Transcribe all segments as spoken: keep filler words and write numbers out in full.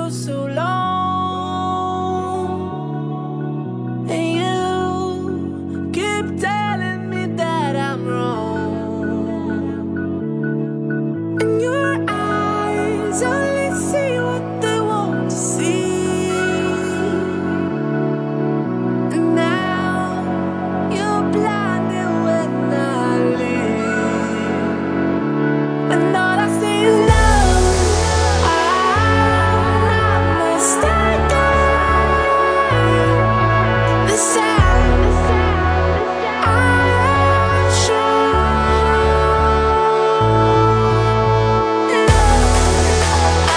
for so long, and you keep telling me that I'm wrong. And your eyes only see what they want to see, and now you're blinded when I leave, and all I see is love. I'm not mistaken. The sound I am sure. Love,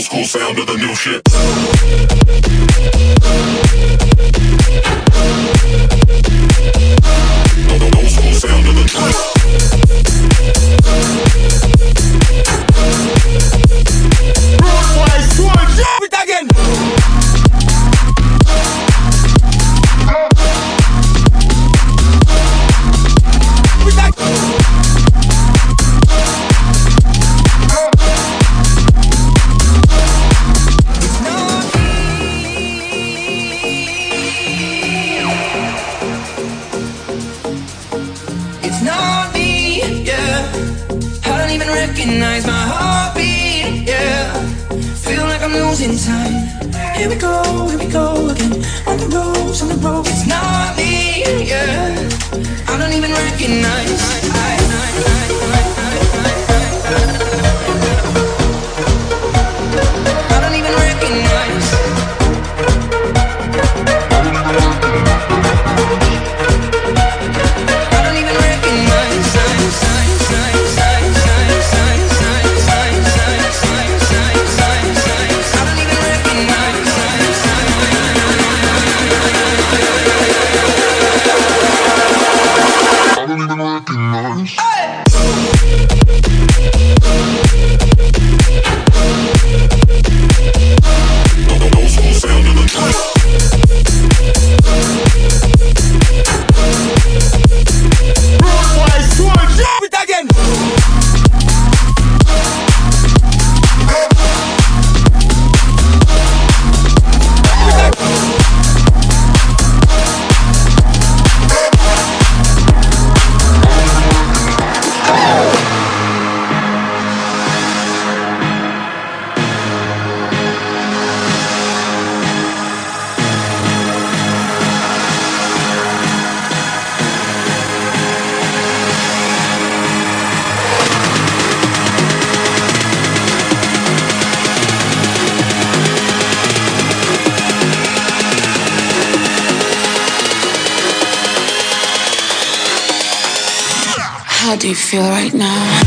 school sound to the new shit. Old school sound to the new shit. Recognize my heartbeat, yeah. Feel like I'm losing time. Here we go, here we go again. On the roads, on the road. It's not me, yeah. I don't even recognize. I, I, I, I, I, I don't even recognize. I don't even recognize. How do you feel right now?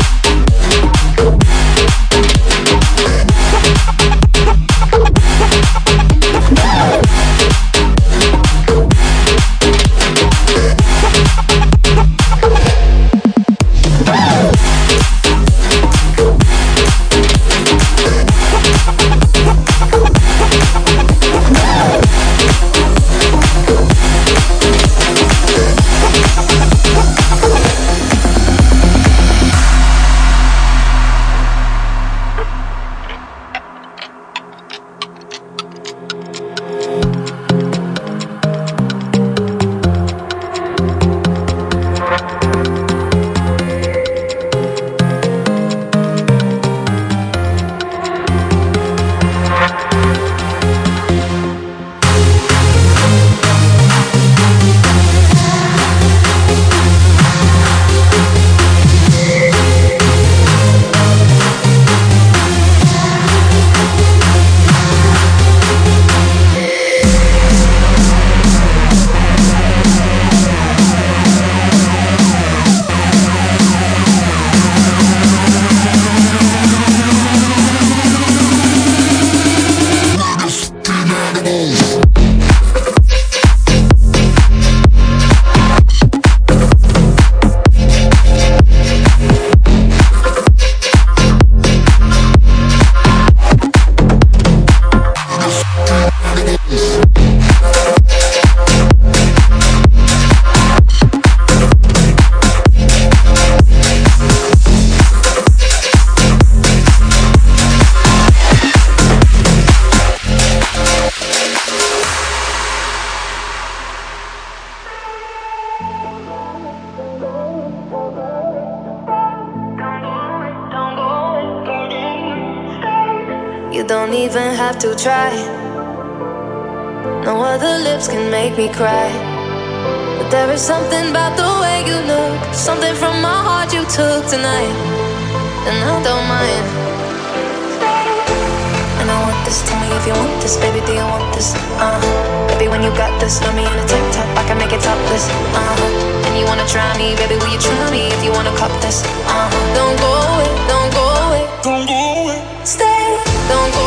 You don't even have to try. No other lips can make me cry. But there is something about the way you look, something from my heart you took tonight, and I don't mind. And I want this, tell me if you want this, baby, do you want this? Uh, baby, when you got this, love me in a tank top, I can make it topless. Uh, and you wanna try me, baby, will you try me if you wanna cop this? Uh, don't go away, don't go away, don't go away, stay, don't go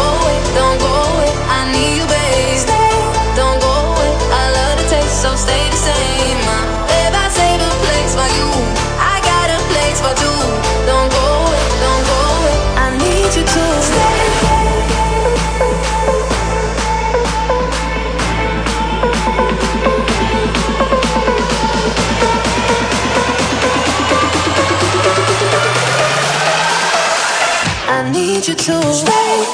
need you to stay.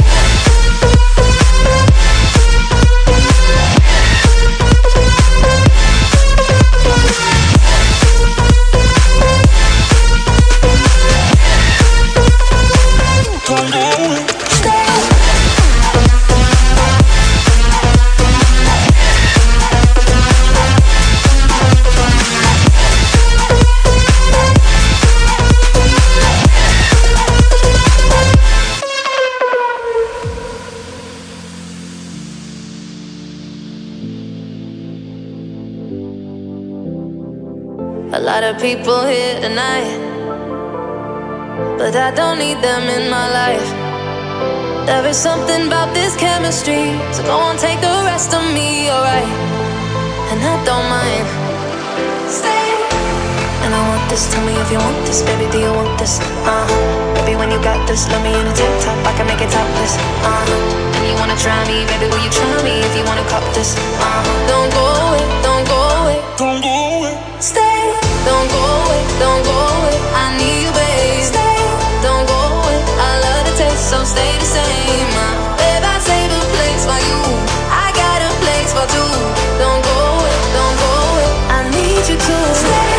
A lot of people here tonight, but I don't need them in my life. There is something about this chemistry, so go on, take the rest of me, alright? And I don't mind. Stay. And I want this, tell me if you want this, baby, do you want this? Uh, baby, when you got this, love me in a tank top, I can make it topless. Uh, and you wanna try me, baby, will you try me if you wanna cop this? Uh, don't go away, don't go away, don't go away. Stay. Don't go away, don't go away, I need you, babe. Stay, don't go away, I love the taste, so stay the same. uh, Babe, I save a place for you, I got a place for two. Don't go away, don't go away, I need you to stay.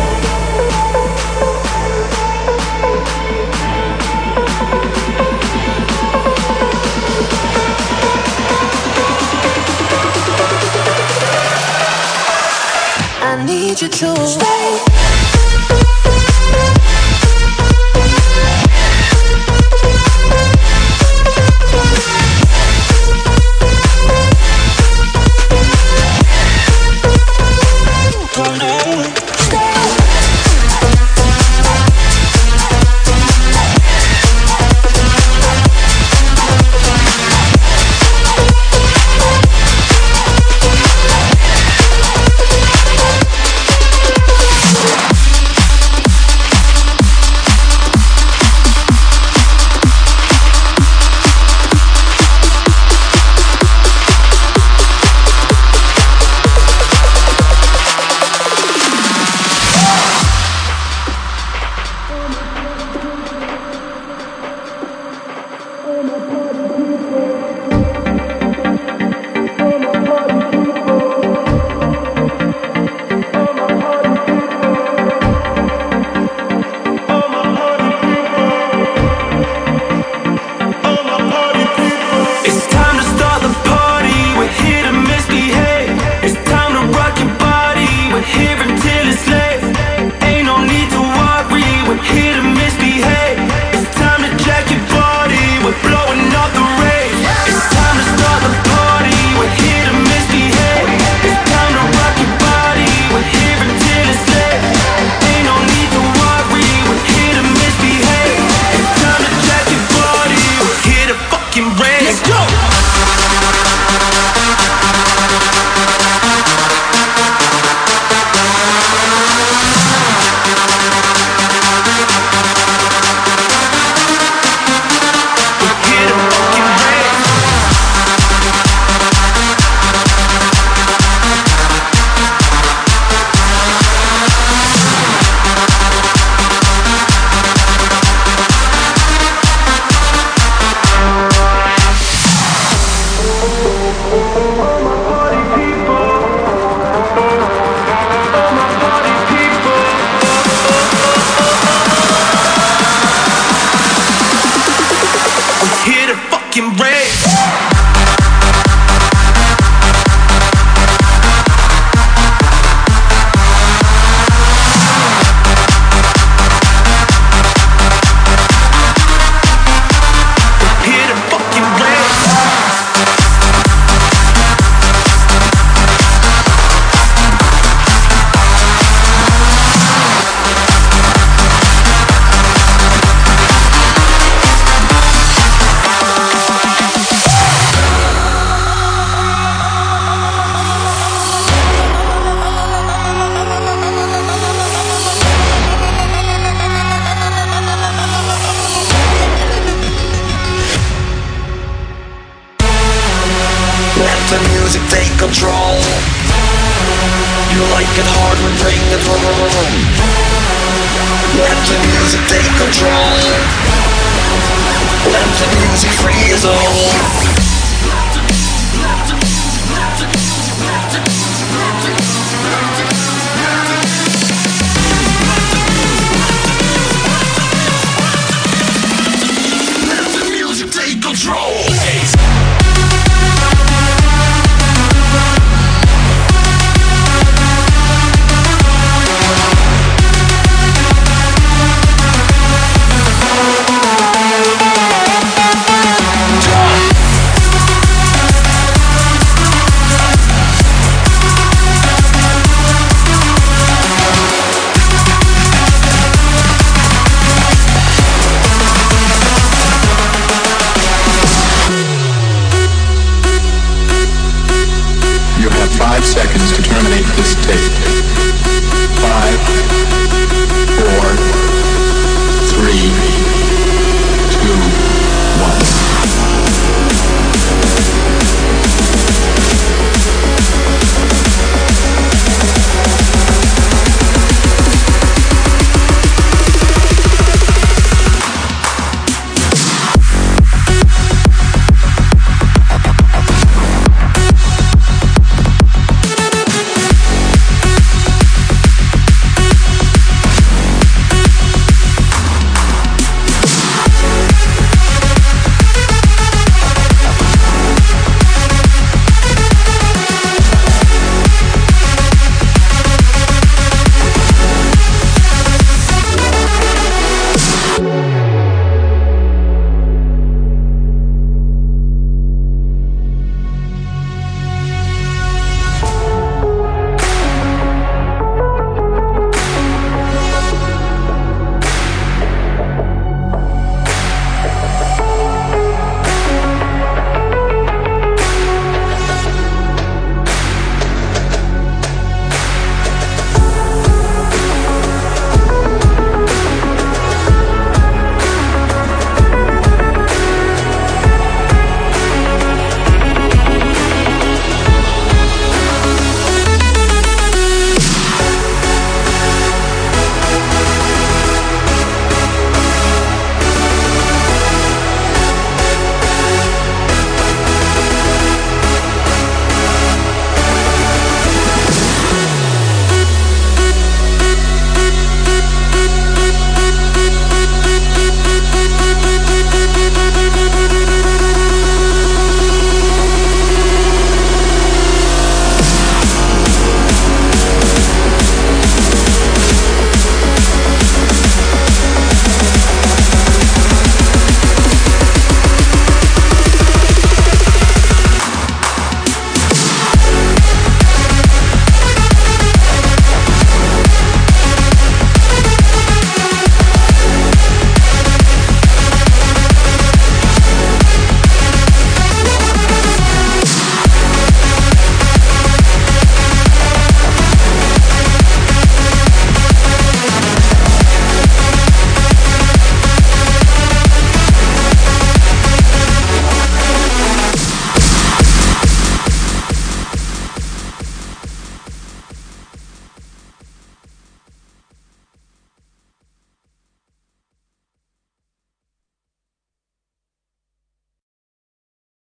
I need you to stay. the music take control. You like it hard, we bring it home. Let the music take control. Let music free as all.